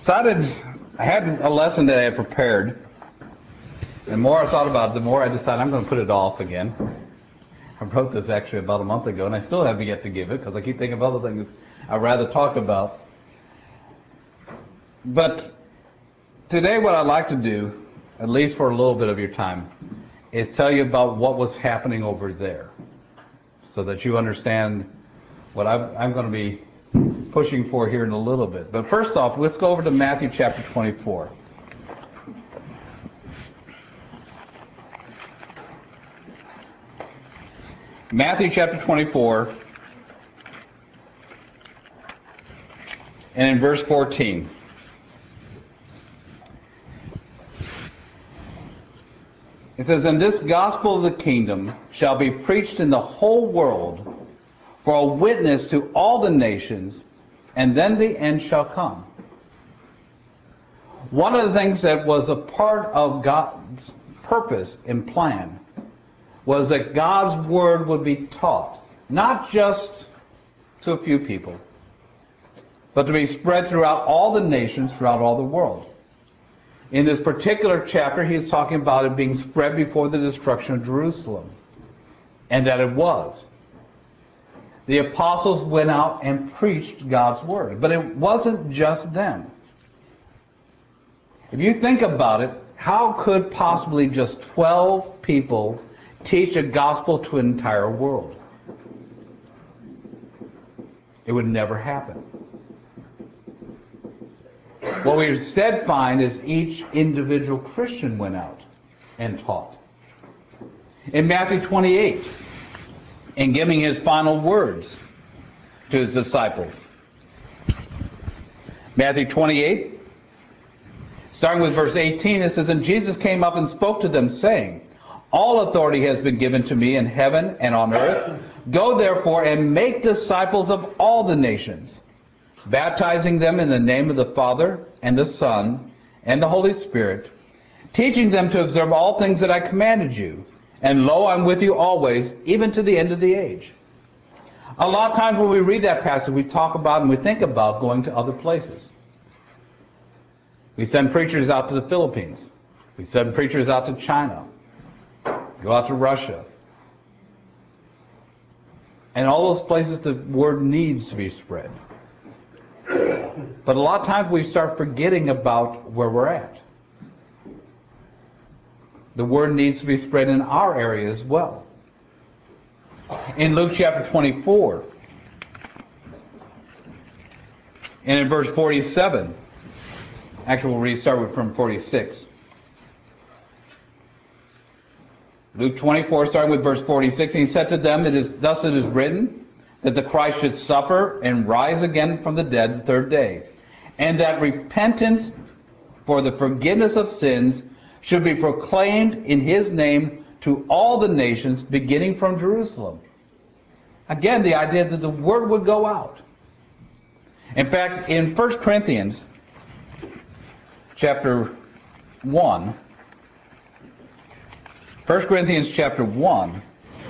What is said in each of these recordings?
I had a lesson that I had prepared. The more I thought about it, the more I decided I'm going to put it off again. I wrote this actually about a month ago, and I still haven't yet to give it because I keep thinking of other things I'd rather talk about. But today what I'd like to do, at least for a little bit of your time, is tell you about what was happening over there so that you understand what I'm going to be pushing for here in a little bit. But first off, let's go over to Matthew chapter 24. Matthew chapter 24, and in verse 14. It says, "And this gospel of the kingdom shall be preached in the whole world for a witness to all the nations, and then the end shall come." One of the things that was a part of God's purpose and plan was that God's word would be taught, not just to a few people, but to be spread throughout all the nations, throughout all the world. In this particular chapter, he's talking about it being spread before the destruction of Jerusalem, and that it was. The apostles went out and preached God's word, but it wasn't just them. If you think about it, how could possibly just 12 people teach a gospel to an entire world? It would never happen. What we instead find is each individual Christian went out and taught. In Matthew 28, in giving his final words to his disciples, Matthew 28, starting with verse 18, it says, "And Jesus came up and spoke to them, saying, All authority has been given to me in heaven and on earth. Go therefore and make disciples of all the nations, baptizing them in the name of the Father and the Son and the Holy Spirit, teaching them to observe all things that I commanded you. And lo, I'm with you always, even to the end of the age." A lot of times when we read that passage, we talk about and we think about going to other places. We send preachers out to the Philippines. We send preachers out to China. Go out to Russia. And all those places the word needs to be spread. But a lot of times we start forgetting about where we're at. The word needs to be spread in our area as well. In Luke chapter 24, and in verse 47, actually we'll start from 46. Luke 24, starting with verse 46, "And he said to them, Thus it is written, that the Christ should suffer and rise again from the dead the third day, and that repentance for the forgiveness of sins should be proclaimed in his name to all the nations, beginning from Jerusalem." Again, the idea that the word would go out. In fact, in 1 Corinthians chapter 1, 1 Corinthians chapter 1,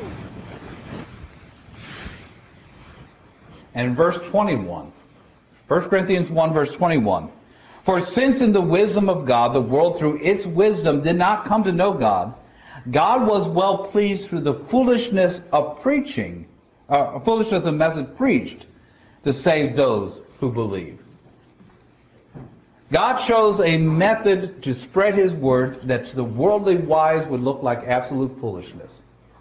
and verse 21. 1 Corinthians 1, verse 21. "For since in the wisdom of God, the world through its wisdom did not come to know God, God was well pleased through the foolishness of the message preached, to save those who believe." God chose a method to spread his word that to the worldly wise would look like absolute foolishness.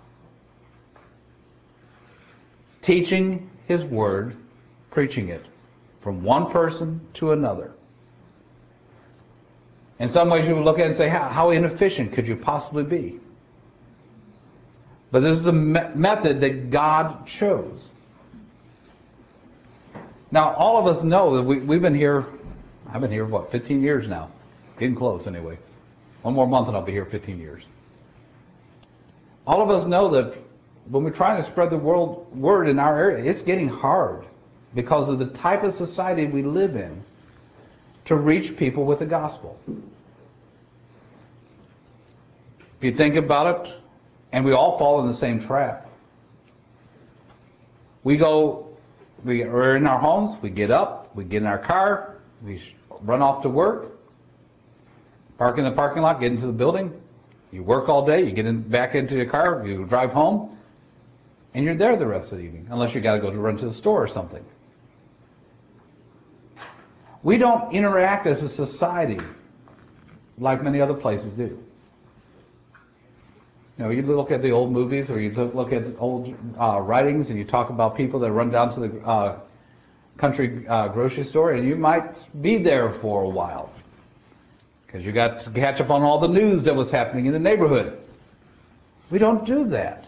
Teaching his word, preaching it from one person to another. In some ways you would look at it and say, how inefficient could you possibly be? But this is a method that God chose. Now, all of us know that we've been here, I've been here, 15 years now? Getting close, anyway. One more month and I'll be here 15 years. All of us know that when we're trying to spread the word in our area, it's getting hard because of the type of society we live in to reach people with the gospel. If you think about it, and we all fall in the same trap. We are in our homes, we get up, we get in our car, we run off to work, park in the parking lot, get into the building. You work all day, you back into your car, you drive home, and you're there the rest of the evening, unless you got to go to run to the store or something. We don't interact as a society like many other places do. You know, you look at the old movies, or you look at old writings, and you talk about people that run down to the country grocery store, and you might be there for a while because you got to catch up on all the news that was happening in the neighborhood. We don't do that.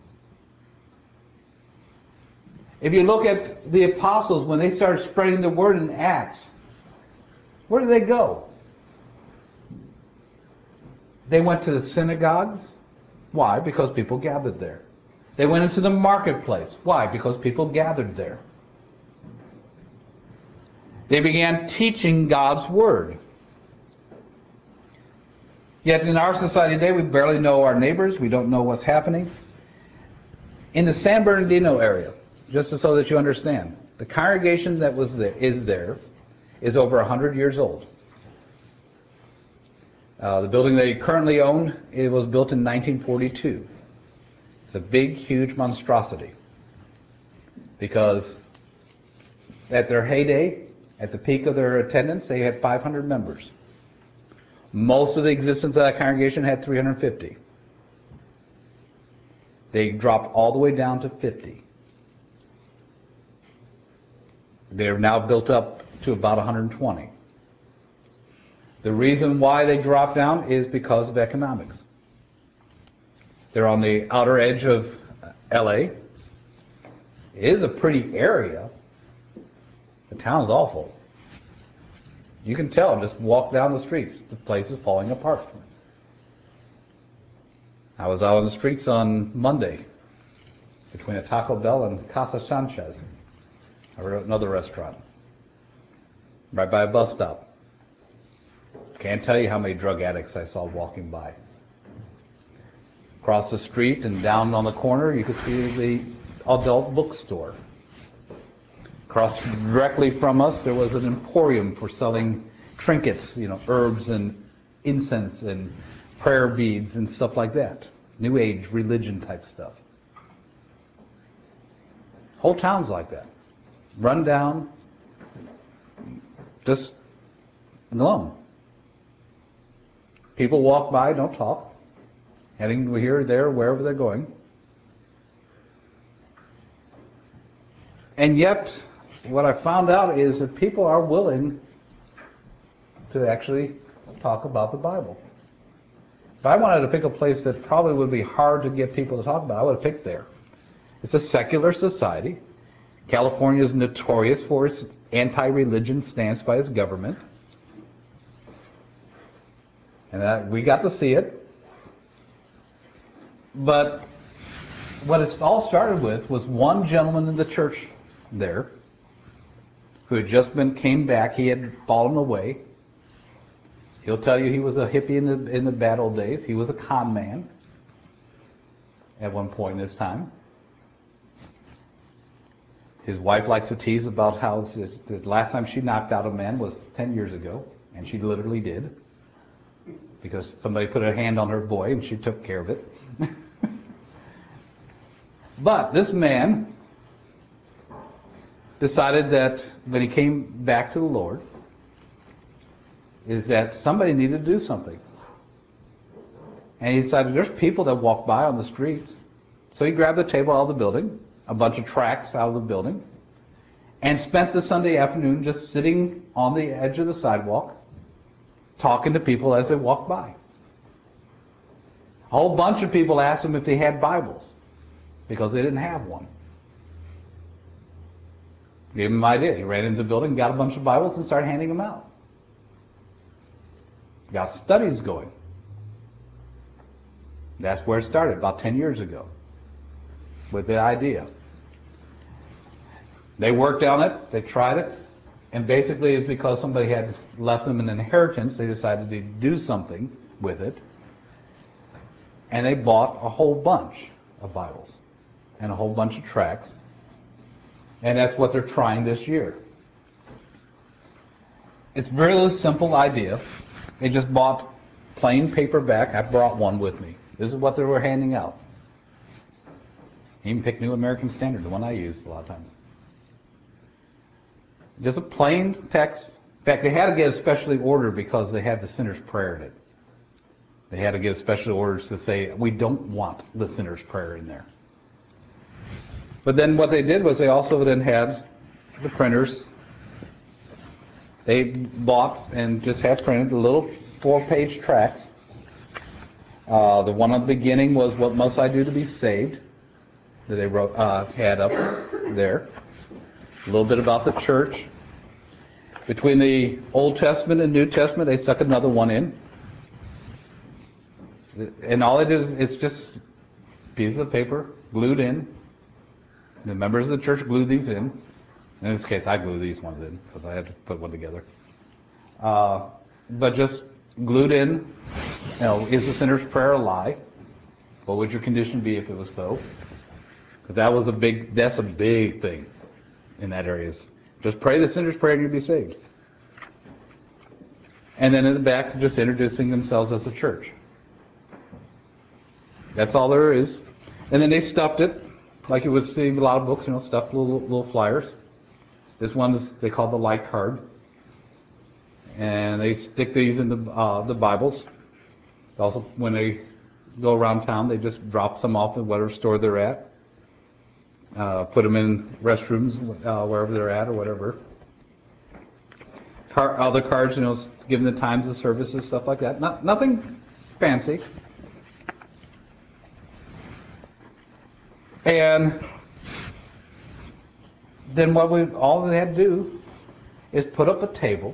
If you look at the apostles, when they started spreading the word in Acts, where did they go? They went to the synagogues. Why? Because people gathered there. They went into the marketplace. Why? Because people gathered there. They began teaching God's word. Yet in our society today, we barely know our neighbors. We don't know what's happening. In the San Bernardino area, just so that you understand, the congregation that is over 100 years old. The building they currently own, it was built in 1942. It's a big, huge monstrosity. Because at their heyday, at the peak of their attendance, they had 500 members. Most of the existence of that congregation had 350. They dropped all the way down to 50. They're now built up to about 120. The reason why they dropped down is because of economics. They're on the outer edge of LA. It is a pretty area. The town's awful. You can tell, just walk down the streets. The place is falling apart. I was out on the streets on Monday between a Taco Bell and Casa Sanchez, another restaurant, right by a bus stop. Can't tell you how many drug addicts I saw walking by. Across the street and down on the corner, you could see the adult bookstore. Across directly from us, there was an emporium for selling trinkets, herbs and incense and prayer beads and stuff like that. New Age religion type stuff. Whole towns like that. Run down, just glum. People walk by, don't talk, heading here, there, wherever they're going. And yet, what I found out is that people are willing to actually talk about the Bible. If I wanted to pick a place that probably would be hard to get people to talk about, I would have picked there. It's a secular society. California is notorious for its anti-religion stance by its government. And we got to see it. But what it all started with was one gentleman in the church there who had just came back. He had fallen away. He'll tell you he was a hippie in the bad old days. He was a con man at one point in his time. His wife likes to tease about how the last time she knocked out a man was 10 years ago, and she literally did, because somebody put a hand on her boy and she took care of it. But this man decided that when he came back to the Lord, is that somebody needed to do something. And he decided there's people that walk by on the streets. So he grabbed the table out of the building, a bunch of tracts out of the building, and spent the Sunday afternoon just sitting on the edge of the sidewalk, talking to people as they walked by. A whole bunch of people asked him if they had Bibles, because they didn't have one. Gave him an idea. He ran into the building, got a bunch of Bibles, and started handing them out. Got studies going. That's where it started, about 10 years ago, with the idea. They worked on it, they tried it, and basically it's because somebody had left them an inheritance, they decided to do something with it, and they bought a whole bunch of Bibles and a whole bunch of tracts, and that's what they're trying this year. It's a really simple idea. They just bought plain paperback. I brought one with me. This is what they were handing out. Even picked New American Standard, the one I used a lot of times. Just a plain text. In fact, they had to get it specially ordered because they had the sinner's prayer in it. They had to get special orders to say, we don't want the sinner's prayer in there. But then what they did was they also then had the printers. They bought and just had printed the little 4-page tracts. The one at the beginning was What Must I Do to Be Saved? That they wrote, had up there. A little bit about the church. Between the Old Testament and New Testament, they stuck another one in. And all it is, it's just pieces of paper glued in. The members of the church glue these in. In this case, I glue these ones in because I had to put one together. But just glued in, is the sinner's prayer a lie? What would your condition be if it was so? Because that's a big thing in that area. Just pray the sinner's prayer and you'll be saved. And then in the back, just introducing themselves as a church. That's all there is. And then they stuffed it, like you would see in a lot of books, stuffed little flyers. This one's they call the light card. And they stick these in the Bibles. Also, when they go around town, they just drop some off at whatever store they're at. Put them in restrooms wherever they're at or whatever. Other cards, giving the times of services, stuff like that. Nothing fancy. And then all they had to do is put up a table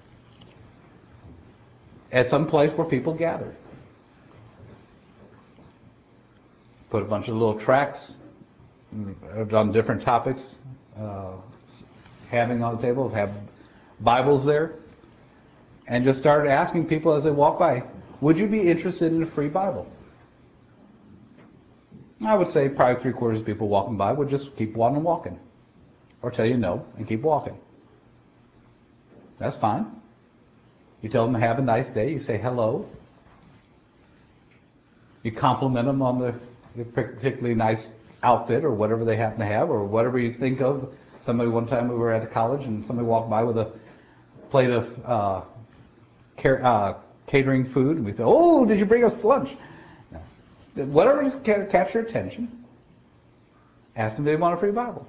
at some place where people gathered. Put a bunch of little tracts on different topics, having on the table, have Bibles there, and just started asking people as they walk by, would you be interested in a free Bible? I would say probably 3/4 of people walking by would just keep on walking, or tell you no and keep walking. That's fine. You tell them to have a nice day. You say hello. You compliment them on the particularly nice outfit or whatever they happen to have or whatever you think of. Somebody one time we were at a college and somebody walked by with a plate of catering food and we said, oh, did you bring us lunch? No. Whatever catch your attention, ask them if they want a free Bible.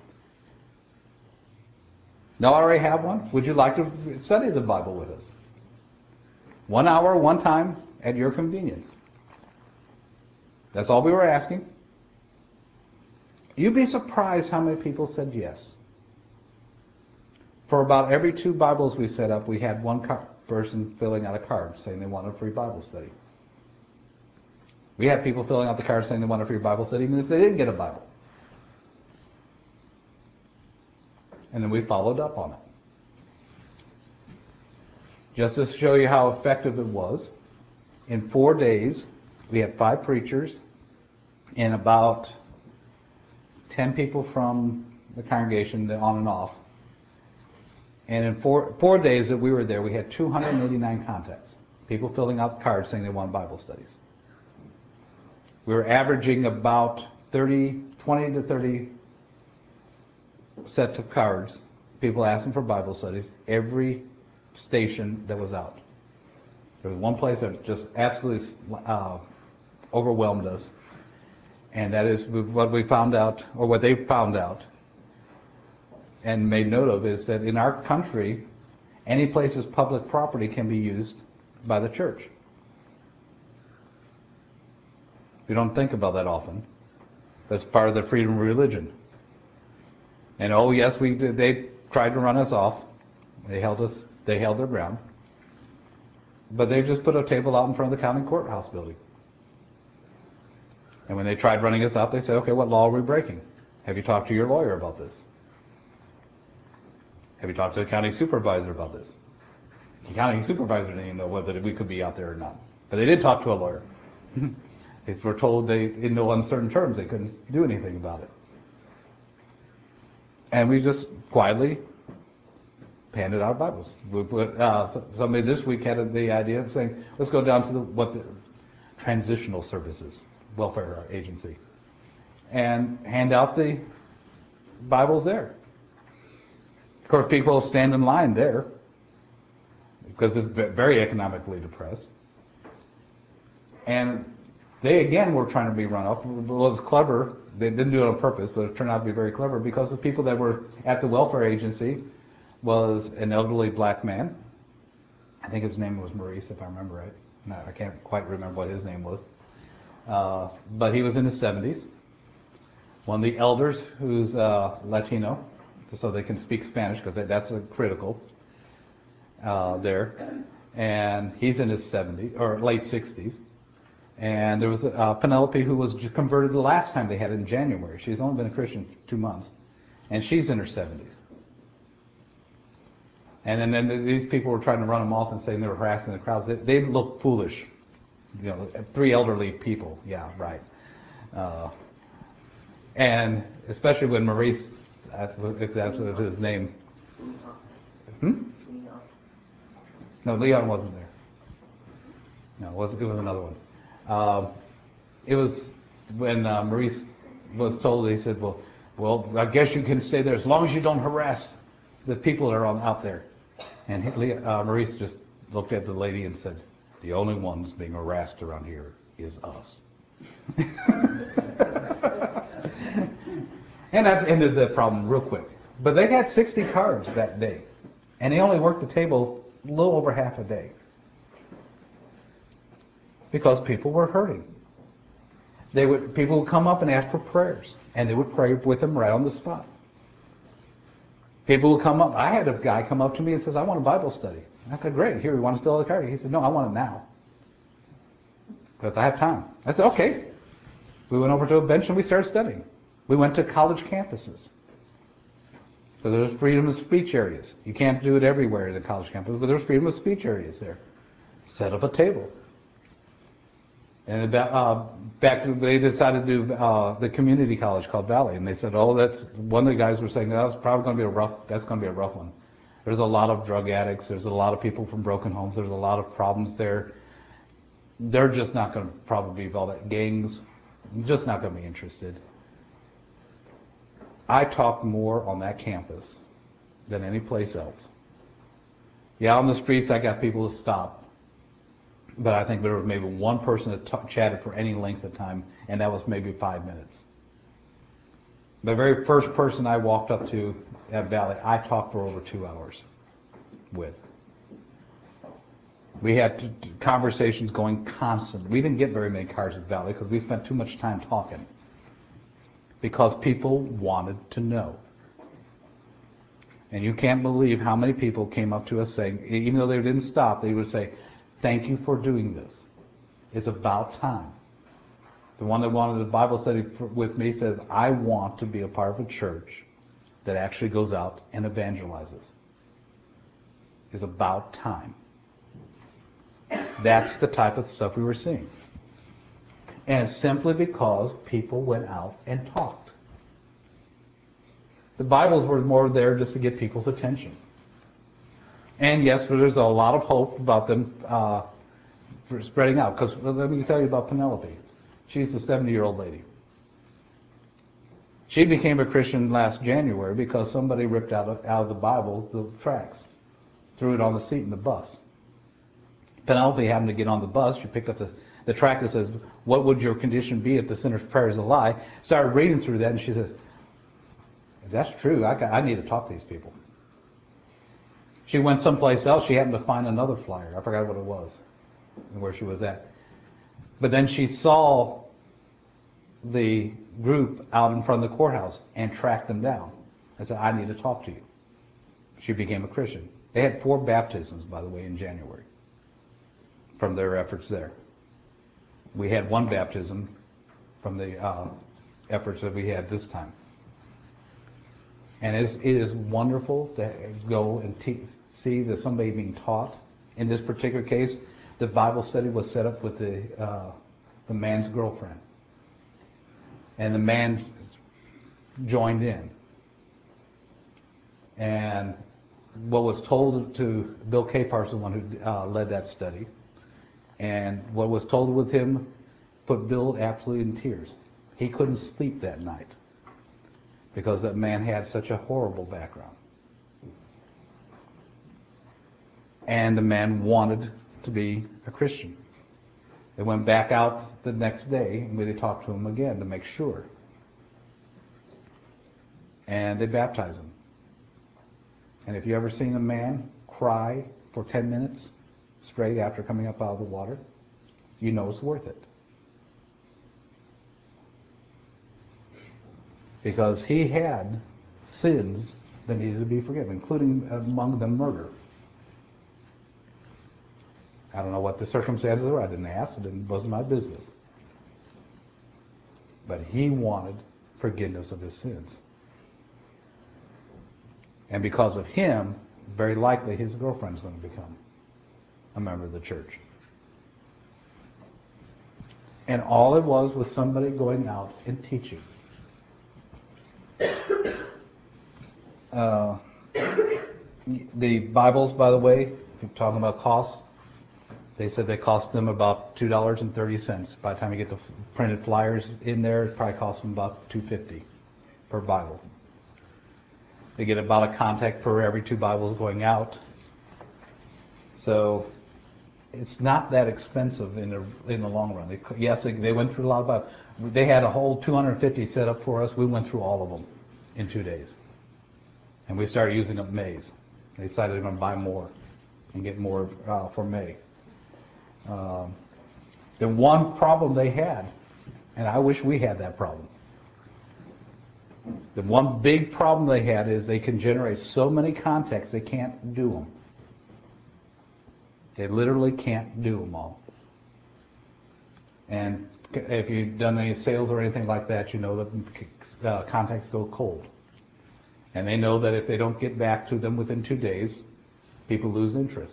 No, I already have one. Would you like to study the Bible with us? 1 hour, one time, at your convenience. That's all we were asking. You'd be surprised how many people said yes. For about every 2 Bibles we set up, we had one person filling out a card saying they want a free Bible study. We had people filling out the card saying they want a free Bible study even if they didn't get a Bible. And then we followed up on it. Just to show you how effective it was, in 4 days, we had 5 preachers and about 10 people from the congregation, on and off. And in four days that we were there, we had 289 contacts. People filling out cards saying they want Bible studies. We were averaging about 20 to 30 sets of cards, people asking for Bible studies, every station that was out. There was one place that just absolutely overwhelmed us, and that is what we found out, or what they found out, and made note of, is that in our country, any place's public property can be used by the church. We don't think about that often. That's part of the freedom of religion. And oh yes, we did. They tried to run us off. They held their ground. But they just put a table out in front of the county courthouse building. And when they tried running us out, they said, okay, what law are we breaking? Have you talked to your lawyer about this? Have you talked to the county supervisor about this? The county supervisor didn't even know whether we could be out there or not. But they did talk to a lawyer. They were told in no uncertain terms they couldn't do anything about it. And we just quietly handed out Bibles. Somebody this week had the idea of saying, let's go down to the transitional services, welfare agency, and hand out the Bibles there. Of course, people stand in line there because it's very economically depressed. And they, again, were trying to be run off. Well, it was clever. They didn't do it on purpose, but it turned out to be very clever because the people that were at the welfare agency was an elderly black man. I think his name was Maurice, if I remember right. No, I can't quite remember what his name was. But he was in his 70s. One of the elders who's Latino, so they can speak Spanish because that's critical there. And he's in his 70s, or late 60s. And there was Penelope who was converted the last time they had it in January. She's only been a Christian for 2 months. And she's in her 70s. And then these people were trying to run them off and saying they were harassing the crowds. They looked foolish. 3 elderly people. Yeah, right. And especially when Maurice, that's absolutely his name. No, Leon wasn't there. No, it was another one. It was when Maurice was told, he said, well, I guess you can stay there as long as you don't harass the people that are out there. And Maurice just looked at the lady and said, the only ones being harassed around here is us. And that ended the problem real quick. But they had 60 cards that day. And they only worked the table a little over half a day. Because people were hurting. People would come up and ask for prayers. And they would pray with them right on the spot. People would come up. I had a guy come up to me and says, I want a Bible study. I said, great. Here, you want to fill out the card? He said, no, I want it now. Because I have time. I said, okay. We went over to a bench and we started studying. We went to college campuses. So there's freedom of speech areas. You can't do it everywhere in the college campus, but there's freedom of speech areas there. Set up a table. And they decided to do the community college called Valley, and they said, that's one of the guys were saying that's probably going to be a rough one. There's a lot of drug addicts. There's a lot of people from broken homes. There's a lot of problems there. They're just not going to probably be all that. Gangs, just not going to be interested. I talked more on that campus than any place else. Yeah, on the streets I got people to stop, but I think there was maybe one person that chatted for any length of time, and that was maybe 5 minutes. The very first person I walked up to at Valley, I talked for over 2 hours with. We had conversations going constantly. We didn't get very many cards at Valley because we spent too much time talking. Because people wanted to know. And you can't believe how many people came up to us saying, even though they didn't stop, they would say, thank you for doing this. It's about time. The one that wanted the Bible study with me says, I want to be a part of a church that actually goes out and evangelizes. It's about time. That's the type of stuff we were seeing. And it's simply because people went out and talked. The Bibles were more there just to get people's attention. And yes, there's a lot of hope about them for spreading out. Because let me tell you about Penelope. She's a 70-year-old lady. She became a Christian last January because somebody ripped out of the Bible the tracts, threw it on the seat in the bus. Penelope happened to get on the bus. She picked up the tract that says, what would your condition be if the sinner's prayer is a lie? Started reading through that, and she said, if that's true, I need to talk to these people. She went someplace else. She happened to find another flyer. I forgot what it was and where she was at. But then she saw the group out in front of the courthouse and tracked them down and said, I need to talk to you. She became a Christian. They had 4 baptisms, by the way, in January from their efforts there. We had 1 baptism from the efforts that we had this time. And it is wonderful to go and see that somebody being taught. In this particular case, the Bible study was set up with the man's girlfriend. And the man joined in. And what was told to Bill Capar, the one who led that study, and what was told with him put Bill absolutely in tears. He couldn't sleep that night because that man had such a horrible background. And the man wanted to be a Christian. They went back out the next day and they talked to him again to make sure. And they baptized him. And if you ever seen a man cry for 10 minutes straight after coming up out of the water, you know it's worth it. Because he had sins that needed to be forgiven, including among them murder. I don't know what the circumstances were. I didn't ask. It wasn't my business. But he wanted forgiveness of his sins. And because of him, very likely his girlfriend's going to become a member of the church. And all it was somebody going out and teaching. The Bibles, by the way, if you're talking about costs, they said they cost them about $2.30. By the time you get the printed flyers in there, it probably costs them about $2.50 per Bible. They get about a contact per every 2 Bibles going out. So it's not that expensive in the long run. They went through a lot of Bibles. They had a whole 250 set up for us. We went through all of them in 2 days. And we started using up May's. They decided they're going to buy more and get more for May. The one problem they had, and I wish we had that problem, the one big problem they had is they can generate so many contacts they can't do them. They literally can't do them all. And if you've done any sales or anything like that, you know that contacts go cold. And they know that if they don't get back to them within 2 days, people lose interest.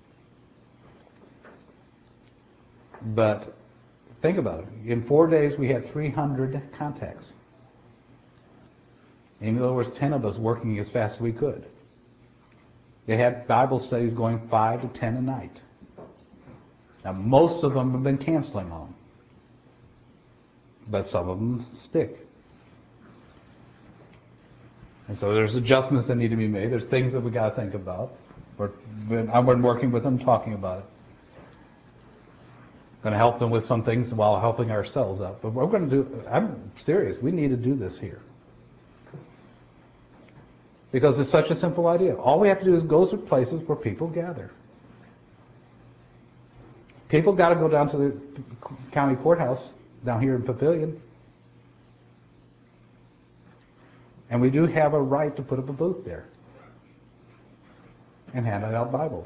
But think about it. In 4 days, we had 300 contacts. Even though there was 10 of us working as fast as we could. They had Bible studies going 5 to 10 a night. Now, most of them have been canceling on. But some of them stick. And so there's adjustments that need to be made. There's things that we got to think about. I've been working with them, talking about it. Going to help them with some things while helping ourselves out. But we're going to do, I'm serious, we need to do this here. Because it's such a simple idea. All we have to do is go to places where people gather. People got to go down to the county courthouse down here in Papillion. And we do have a right to put up a booth there and hand out Bibles.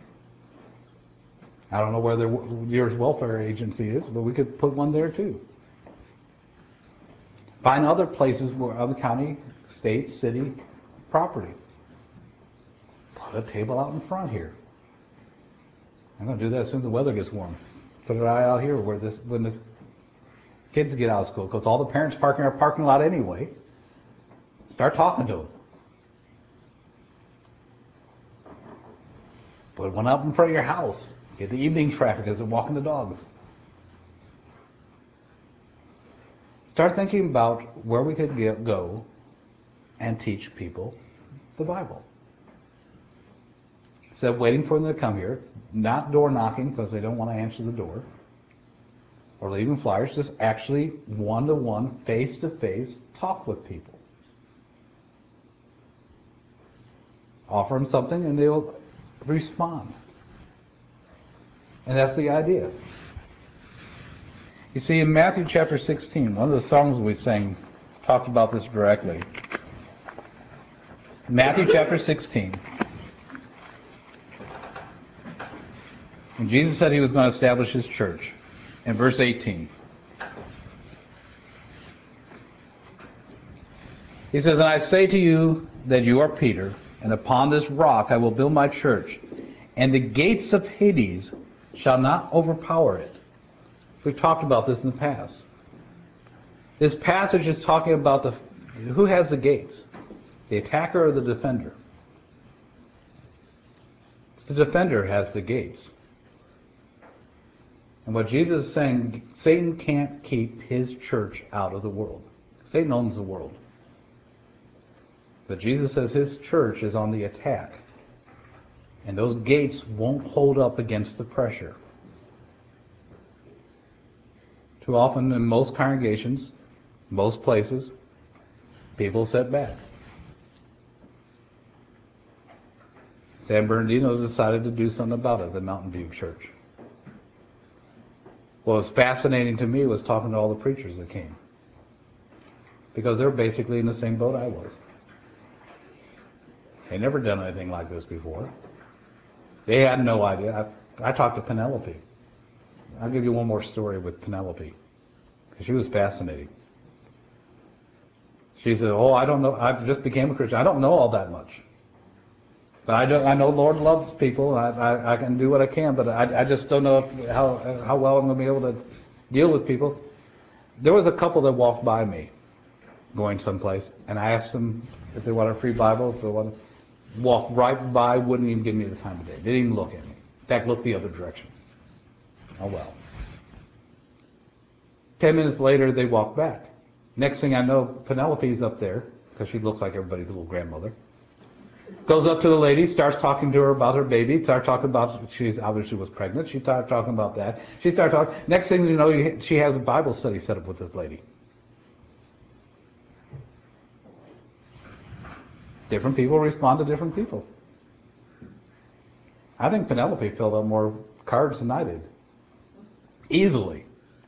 I don't know where the nearest welfare agency is, but we could put one there too. Find other places where other county, state, city property. Put a table out in front here. I'm going to do that as soon as the weather gets warm. Put it out here where when the kids get out of school, because all the parents parking our parking lot anyway. Start talking to them. Put one up in front of your house. Get the evening traffic as they're walking the dogs. Start thinking about where we could go and teach people the Bible. Instead of waiting for them to come here, not door knocking because they don't want to answer the door, or leaving flyers, just actually one-to-one, face-to-face talk with people. Offer them something and they'll respond. And that's the idea. You see, in Matthew chapter 16, one of the songs we sang talked about this directly. Matthew chapter 16. When Jesus said he was going to establish his church, in verse 18. He says, "And I say to you that you are Peter, and upon this rock I will build my church, and the gates of Hades shall not overpower it." We've talked about this in the past. This passage is talking about who has the gates, the attacker or the defender. The defender has the gates. And what Jesus is saying, Satan can't keep his church out of the world. Satan owns the world. But Jesus says his church is on the attack. And those gates won't hold up against the pressure. Too often in most congregations, most places, people sit back. San Bernardino decided to do something about it, the Mountain View Church. What was fascinating to me was talking to all the preachers that came. Because they're basically in the same boat I was. They never done anything like this before. They had no idea. I talked to Penelope. I'll give you one more story with Penelope. Because she was fascinating. She said, I don't know. I just became a Christian. I don't know all that much. But I know the Lord loves people. I can do what I can, but I just don't know how well I'm going to be able to deal with people. There was a couple that walked by me going someplace, and I asked them if they wanted a free Bible, if they wanted to walk right by, wouldn't even give me the time of day. They didn't even look at me. In fact, looked the other direction. Oh well. 10 minutes later, they walked back. Next thing I know, Penelope's up there, because she looks like everybody's little grandmother. Goes up to the lady, starts talking to her about her baby, starts talking about, she's obviously was pregnant, she started talking about that. She started talking, next thing you know, she has a Bible study set up with this lady. Different people respond to different people. I think Penelope filled out more cards than I did. Easily.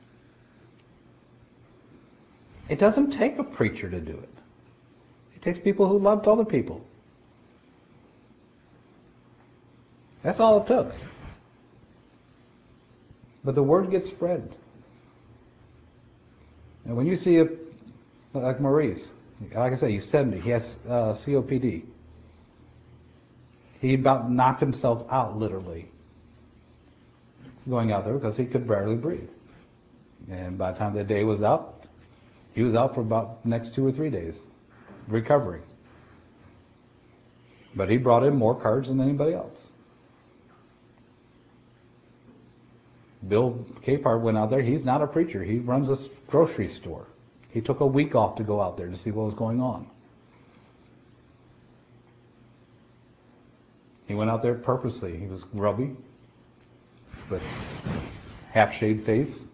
It doesn't take a preacher to do it. It takes people who loved other people. That's all it took. But the word gets spread. And when you see like Maurice, like I say, he's 70, he has COPD. He about knocked himself out, literally, going out there because he could barely breathe. And by the time the day was out, he was out for about the next 2 or 3 days, recovering. But he brought in more cards than anybody else. Bill Capehart went out there. He's not a preacher. He runs a grocery store. He took a week off to go out there to see what was going on. He went out there purposely. He was grubby, with half-shaved face.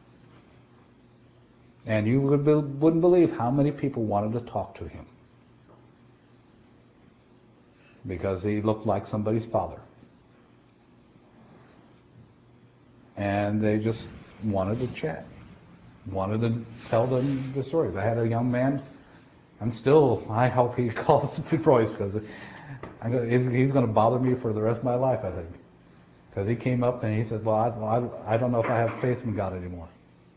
And you wouldn't believe how many people wanted to talk to him. Because he looked like somebody's father. And they just wanted to chat. Wanted to tell them the stories. I had a young man, I hope he calls Royce, because he's going to bother me for the rest of my life, I think. Because he came up and he said, well, I don't know if I have faith in God anymore.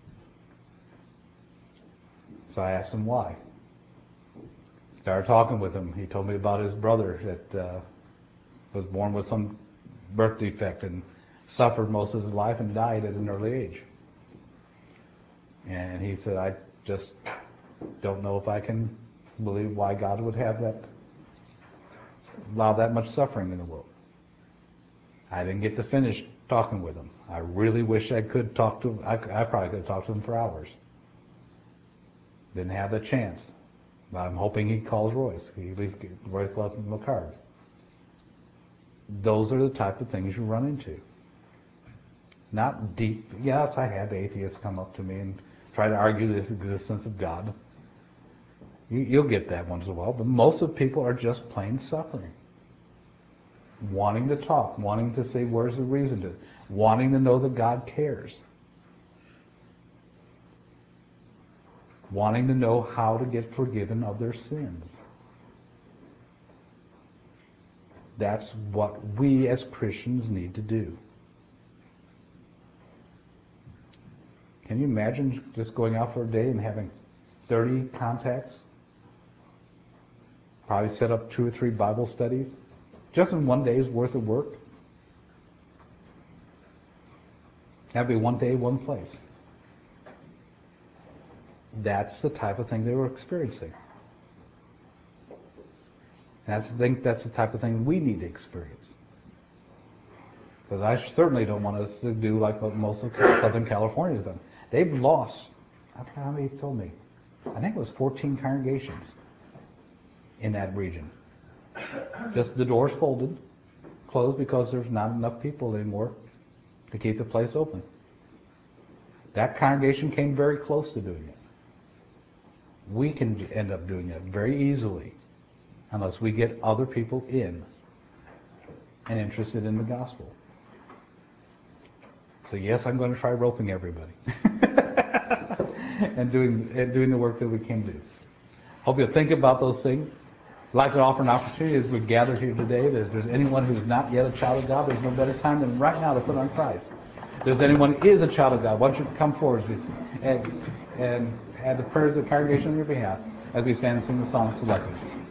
So I asked him why. Started talking with him. He told me about his brother that was born with some birth defect and suffered most of his life and died at an early age. And he said, I just don't know if I can believe why God would have allow that much suffering in the world. I didn't get to finish talking with him. I really wish I could talk to him. I probably could have talked to him for hours. Didn't have the chance. But I'm hoping he calls Royce. Royce left him a card. Those are the type of things you run into. Not deep. Yes, I had atheists come up to me and try to argue the existence of God. You'll get that once in a while, but most of the people are just plain suffering. Wanting to talk, wanting to say where's the reason to, wanting to know that God cares. Wanting to know how to get forgiven of their sins. That's what we as Christians need to do. Can you imagine just going out for a day and having 30 contacts? Probably set up 2 or 3 Bible studies, just in one day's worth of work. That'd be one day, one place. That's the type of thing they were experiencing. That's the type of thing we need to experience. Because I certainly don't want us to do like what most of Southern California has done. They've lost, I forgot how many he told me, I think it was 14 congregations in that region. Just the doors folded, closed because there's not enough people anymore to keep the place open. That congregation came very close to doing it. We can end up doing it very easily unless we get other people in and interested in the gospel. So yes, I'm going to try roping everybody and doing the work that we can do. Hope you'll think about those things. I'd like to offer an opportunity as we gather here today that if there's anyone who's not yet a child of God, there's no better time than right now to put on Christ. If there's anyone who is a child of God, why don't you come forward and add the prayers of the congregation on your behalf as we stand and sing the song selected.